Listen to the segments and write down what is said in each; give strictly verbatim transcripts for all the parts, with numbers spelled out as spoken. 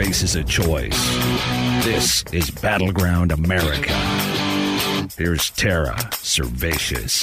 faces a choice. This is Battleground America. Here's Tara Servatius.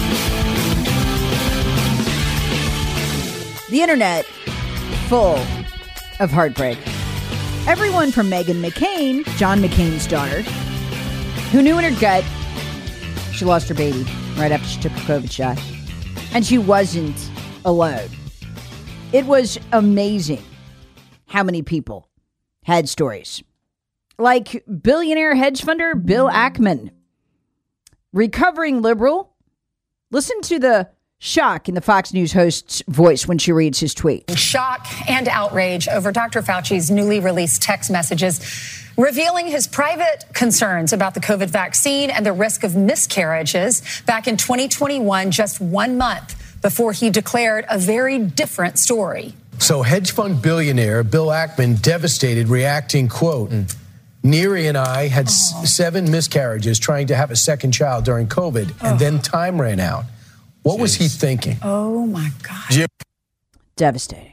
The internet full of heartbreak. Everyone from Meghan McCain, John McCain's daughter, who knew in her gut she lost her baby right after she took a COVID shot. And she wasn't alone. It was amazing how many people had stories. Like billionaire hedge funder Bill Ackman, recovering liberal. Listen to the shock in the Fox News host's voice when she reads his tweet. Shock and outrage over Doctor Fauci's newly released text messages revealing his private concerns about the COVID vaccine and the risk of miscarriages back in twenty twenty-one, just one month before he declared a very different story. So hedge fund billionaire Bill Ackman devastated, reacting, quote, mm. Neri and I had s- seven miscarriages trying to have a second child during COVID, and oh. then time ran out. What Jeez. was he thinking? Oh, my God. Jim- Devastating.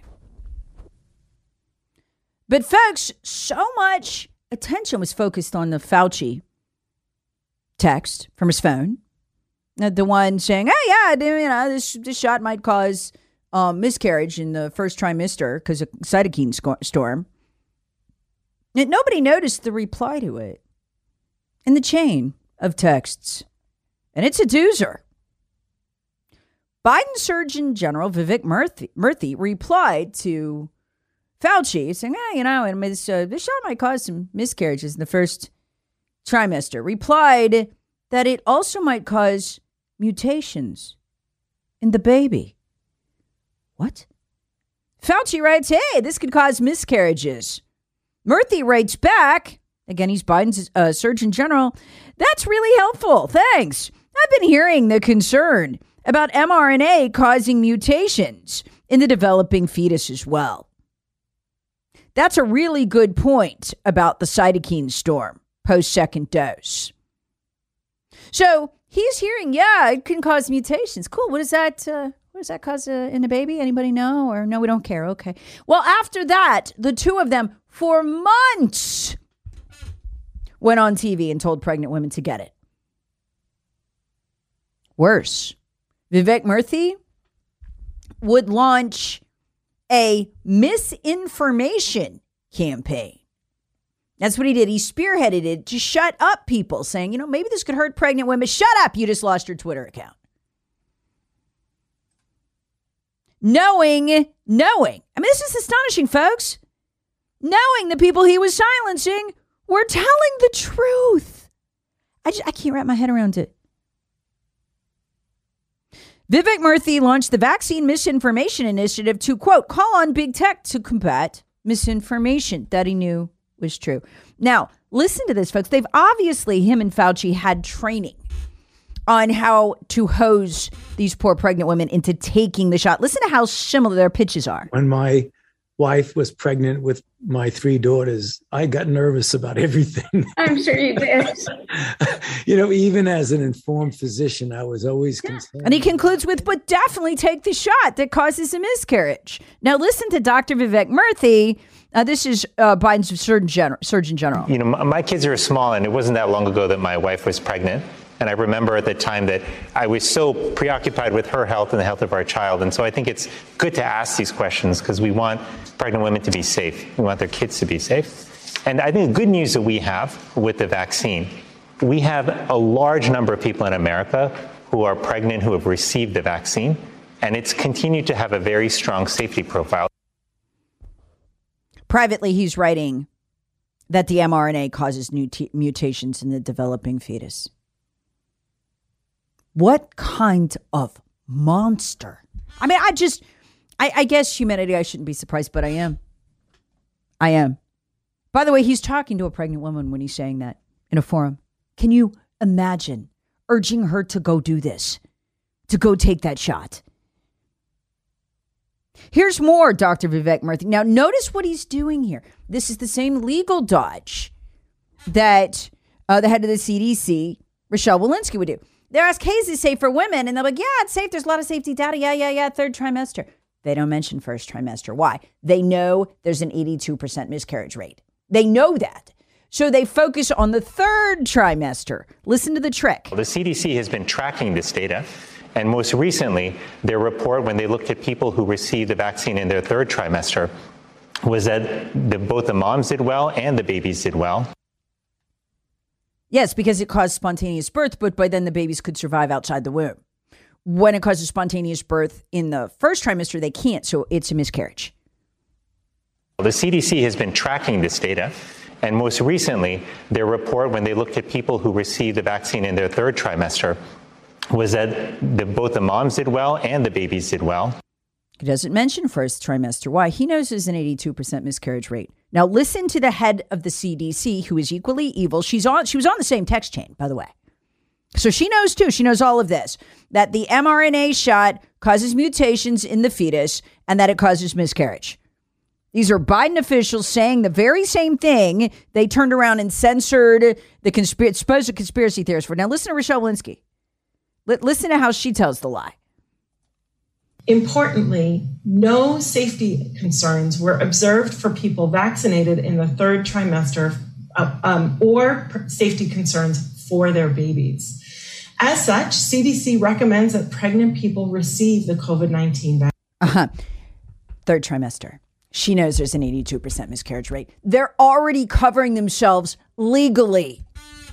But folks, so much attention was focused on the Fauci text from his phone. The one saying, oh, yeah, you know, this, this shot might cause um, miscarriage in the first trimester because of cytokine sc- storm. And nobody noticed the reply to it in the chain of texts. And it's a doozer. Biden Surgeon General Vivek Murthy, Murthy replied to Fauci saying, oh, you know, and this, uh, this shot might cause some miscarriages in the first trimester. Replied that it also might cause mutations in the baby. What? Fauci writes, hey, this could cause miscarriages. Murthy writes back, again, he's Biden's uh, Surgeon General, that's really helpful. Thanks. I've been hearing the concern about mRNA causing mutations in the developing fetus as well. That's a really good point about the cytokine storm post-second dose. So he's hearing, yeah, it can cause mutations. Cool. What does that, uh, what does that cause uh, in a baby? Anybody know? Or no, we don't care. Okay. Well, after that, the two of them for months went on T V and told pregnant women to get it. Worse, Vivek Murthy would launch a misinformation campaign. That's what he did. He spearheaded it to shut up people saying, you know, maybe this could hurt pregnant women. Shut up. You just lost your Twitter account. Knowing, knowing. I mean, this is astonishing, folks. Knowing the people he was silencing were telling the truth. I just, I can't wrap my head around it. Vivek Murthy launched the Vaccine Misinformation Initiative to, quote, call on big tech to combat misinformation that he knew was true. Now, listen to this, folks. They've obviously, him and Fauci, had training on how to hose these poor pregnant women into taking the shot. Listen to how similar their pitches are. When my wife was pregnant with my three daughters, I got nervous about everything. I'm sure you did. You know, even as an informed physician, I was always concerned. And he concludes with, but definitely take the shot that causes a miscarriage. Now, listen to Doctor Vivek Murthy. Uh, this is uh, Biden's Surgeon General, Surgeon General. You know, my, my kids are small, and it wasn't that long ago that my wife was pregnant. And I remember at the time that I was so preoccupied with her health and the health of our child. And so I think it's good to ask these questions because we want pregnant women to be safe. We want their kids to be safe. And I think the good news that we have with the vaccine, we have a large number of people in America who are pregnant who have received the vaccine. And it's continued to have a very strong safety profile. Privately, he's writing that the mRNA causes new t- mutations in the developing fetus. What kind of monster? I mean, I just, I, I guess humanity, I shouldn't be surprised, but I am. I am. By the way, he's talking to a pregnant woman when he's saying that in a forum. Can you imagine urging her to go do this, to go take that shot? Here's more, Doctor Vivek Murthy. Now, notice what he's doing here. This is the same legal dodge that uh, the head of the C D C, Rochelle Walensky, would do. They're asked, hey, is this safe for women? And they're like, yeah, it's safe. There's a lot of safety data. Yeah, yeah, yeah. Third trimester. They don't mention first trimester. Why? They know there's an eighty-two percent miscarriage rate. They know that. So they focus on the third trimester. Listen to the trick. The C D C has been tracking this data. And most recently, their report, when they looked at people who received the vaccine in their third trimester, was that the, both the moms did well and the babies did well. Yes, because it caused spontaneous birth, but by then the babies could survive outside the womb. When it causes spontaneous birth in the first trimester, they can't, so it's a miscarriage. The C D C has been tracking this data. And most recently, their report, when they looked at people who received the vaccine in their third trimester, was that the, both the moms did well and the babies did well. He doesn't mention first trimester. Why? He knows there's an eighty-two percent miscarriage rate. Now, listen to the head of the C D C, who is equally evil. She's on. She was on the same text chain, by the way. So she knows, too. She knows all of this, that the mRNA shot causes mutations in the fetus and that it causes miscarriage. These are Biden officials saying the very same thing they turned around and censored the conspiracy, supposed conspiracy theorists for. Now, listen to Rochelle Walensky. L- listen to how she tells the lie. Importantly, no safety concerns were observed for people vaccinated in the third trimester uh, um, or pr- safety concerns for their babies. As such, C D C recommends that pregnant people receive the COVID nineteen vaccine. Uh-huh. Third trimester. She knows there's an eighty-two percent miscarriage rate. They're already covering themselves legally.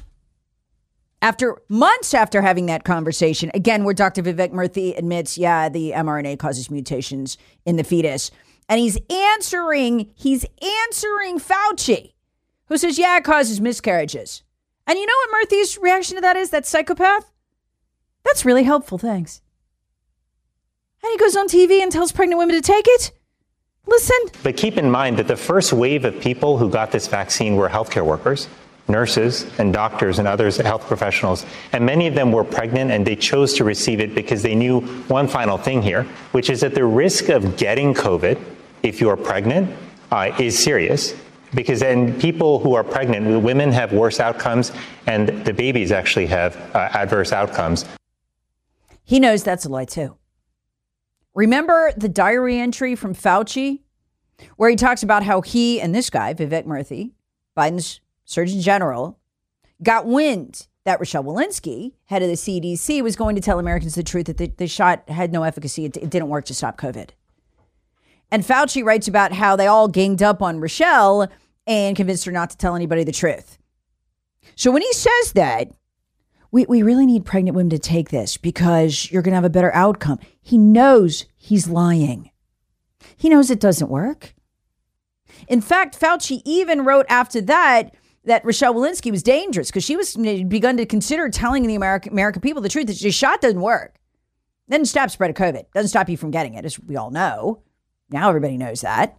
After months after having that conversation, again, where Doctor Vivek Murthy admits, yeah, the mRNA causes mutations in the fetus. And he's answering, he's answering Fauci, who says, yeah, it causes miscarriages. And you know what Murthy's reaction to that is? That psychopath? That's really helpful, thanks. And he goes on T V and tells pregnant women to take it. Listen. But keep in mind that the first wave of people who got this vaccine were healthcare workers, nurses and doctors and others, health professionals. And many of them were pregnant and they chose to receive it because they knew one final thing here, which is that the risk of getting COVID, if you are pregnant, uh, is serious. Because then people who are pregnant, women have worse outcomes and the babies actually have uh, adverse outcomes. He knows that's a lie too. Remember the diary entry from Fauci where he talks about how he and this guy, Vivek Murthy, Biden's Surgeon General, got wind that Rochelle Walensky, head of the C D C, was going to tell Americans the truth that the, the shot had no efficacy. It, it didn't work to stop COVID. And Fauci writes about how they all ganged up on Rochelle and convinced her not to tell anybody the truth. So when he says that, we, we really need pregnant women to take this because you're going to have a better outcome. He knows he's lying. He knows it doesn't work. In fact, Fauci even wrote after that that Rochelle Walensky was dangerous because she was begun to consider telling the American, American people the truth that the shot doesn't work. Doesn't stop spread of COVID. Doesn't stop you from getting it, as we all know. Now everybody knows that.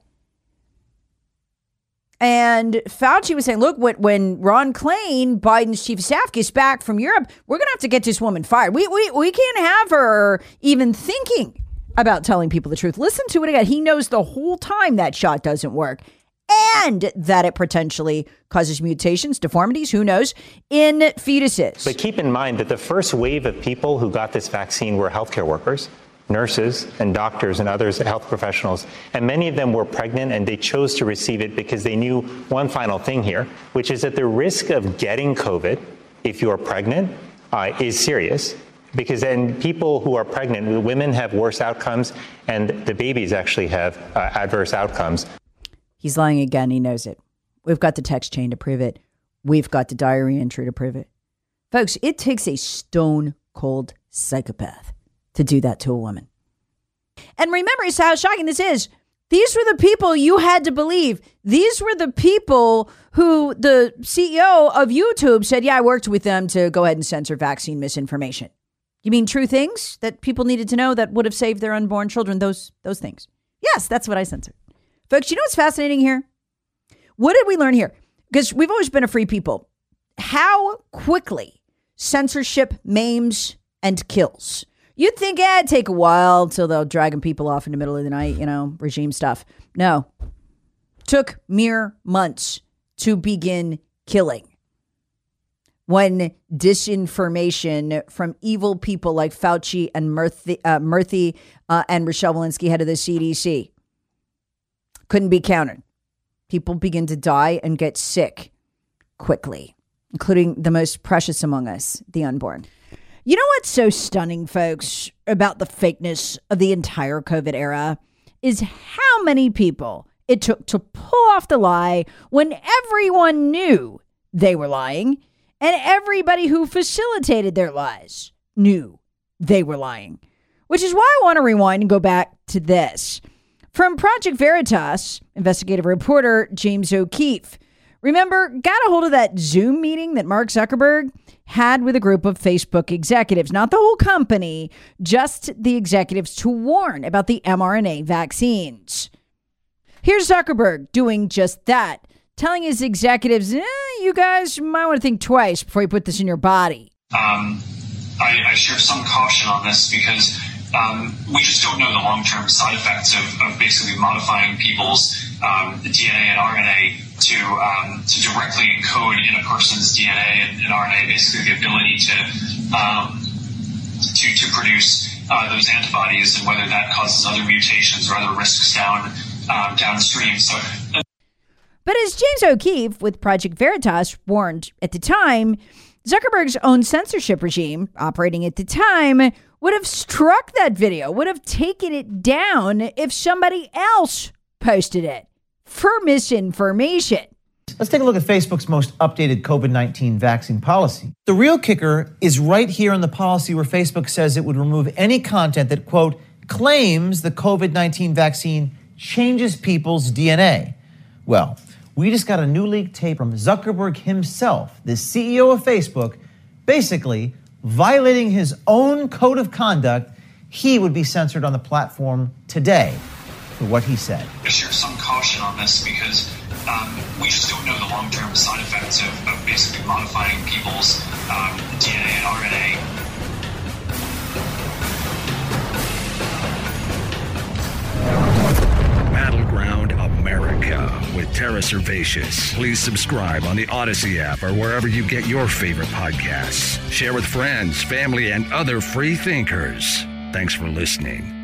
And Fauci was saying, look, when Ron Klain, Biden's chief of staff, gets back from Europe, we're going to have to get this woman fired. We, we, we can't have her even thinking about telling people the truth. Listen to it again. He knows the whole time that shot doesn't work and that it potentially causes mutations, deformities, who knows, in fetuses. But keep in mind that the first wave of people who got this vaccine were healthcare workers, nurses and doctors and others, health professionals. And many of them were pregnant and they chose to receive it because they knew one final thing here, which is that the risk of getting COVID, if you are pregnant, uh, is serious. Because then people who are pregnant, women have worse outcomes and the babies actually have uh, adverse outcomes. He's lying again. He knows it. We've got the text chain to prove it. We've got the diary entry to prove it. Folks, it takes a stone cold psychopath to do that to a woman. And remember how shocking this is. These were the people you had to believe. These were the people who the C E O of YouTube said, yeah, I worked with them to go ahead and censor vaccine misinformation. You mean true things that people needed to know that would have saved their unborn children? Those, those things. Yes, that's what I censored. Folks, you know what's fascinating here? What did we learn here? Because we've always been a free people. How quickly censorship maims and kills. You'd think, eh, it'd take a while till they'll dragging people off in the middle of the night, you know, regime stuff. No. Took mere months to begin killing. when disinformation from evil people like Fauci and Murthy, uh, Murthy uh, and Rochelle Walensky, head of the C D C, couldn't be countered. People begin to die and get sick quickly, including the most precious among us, the unborn. You know what's so stunning, folks, about the fakeness of the entire COVID era is how many people it took to pull off the lie when everyone knew they were lying, and everybody who facilitated their lies knew they were lying. Which is why I want to rewind and go back to this. From Project Veritas, investigative reporter James O'Keefe. Remember, got a hold of that Zoom meeting that Mark Zuckerberg had with a group of Facebook executives, not the whole company, just the executives, to warn about the mRNA vaccines. Here's Zuckerberg doing just that, telling his executives, eh, you guys might want to think twice before you put this in your body. Um, I, I share some caution on this because um, we just don't know the long-term side effects of, of basically modifying people's um, D N A and R N A to um, to directly encode in a person's D N A and, and R N A, basically the ability to um, to to produce uh, those antibodies, and whether that causes other mutations or other risks down um, downstream. So. Uh, But as James O'Keefe with Project Veritas warned at the time, Zuckerberg's own censorship regime, operating at the time, would have struck that video, would have taken it down if somebody else posted it for misinformation. Let's take a look at Facebook's most updated COVID nineteen vaccine policy. The real kicker is right here in the policy where Facebook says it would remove any content that, quote, claims the COVID nineteen vaccine changes people's D N A. Well, we just got a new leaked tape from Zuckerberg himself, the C E O of Facebook, basically violating his own code of conduct. He would be censored on the platform today for what he said. I share some caution on this because um, we just don't know the long-term side effects of, of basically modifying people's um, D N A and R N A. Battleground America with Tara Servatius. Please subscribe on the Odyssey app or wherever you get your favorite podcasts. Share with friends, family, and other free thinkers. Thanks for listening.